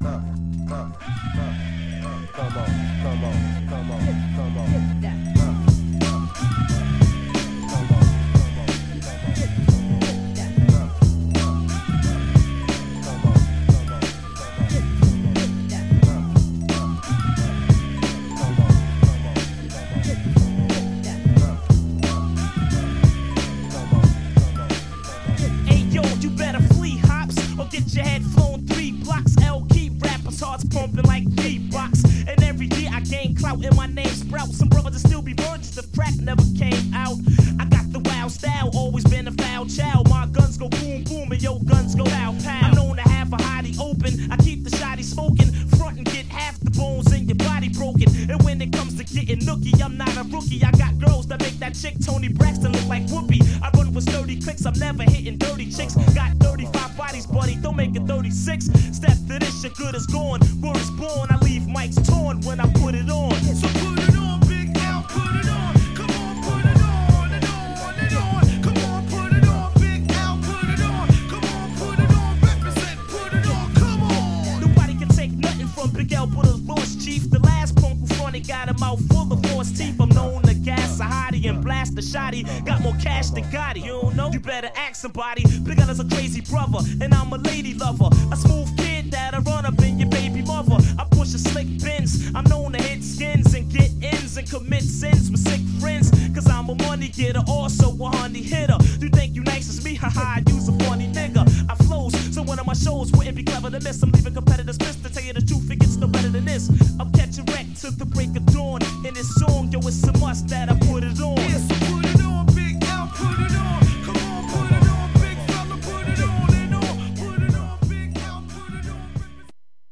Get your head flown 3 blocks. L key rappers hearts pumping like V-Box. And every year I gain clout and my name sprout. Some brothers will still be virgins if crack never came out. I got the wild style, always been a foul child. My guns go boom boom and your guns go pow pow. I'm known to have a hottie open. I keep the shotty smoking. Front and get half the bones in your body broken. And when it comes to getting nookie, I'm not a rookie. I got girls that make that chick Tony Braxton look like Whoopi. I run with sturdy clicks, I'm never hitting dirty chicks. Got 35 bodies, buddy, don't make it 36. Step to this, your good is gone. Word is born, I leave mics torn when I put it on. So put it on, Big L, put it on. Come on, put it on and on and on. Come on, put it on, Big L, put it on. Come on, put it on, represent, put it on, come on. Nobody can take nothing from Big L but his lost chief. The last punk who fronted got a mouth full of false teeth. I'm known to gas a hottie and blast a shotty. Got more cash than Gotti. You don't know? You better ask somebody. Big L is a crazy brother, and I'm a lady lover. A smooth kid that'll run up in your baby mother. I push a slick Benz. I'm known to hit skins and get ends and commit sins with sick friends. Cause I'm a money getter, also a honey hitter. You think you nice as me? Haha, you's a funny nigga. I flows, so one of my shows wouldn't be clever to miss. I'm leaving competitors pissed. To tell you the truth, it gets no better than this. I'm catching wreck to the break of dawn. In this song, yo, it's a must that I put it on.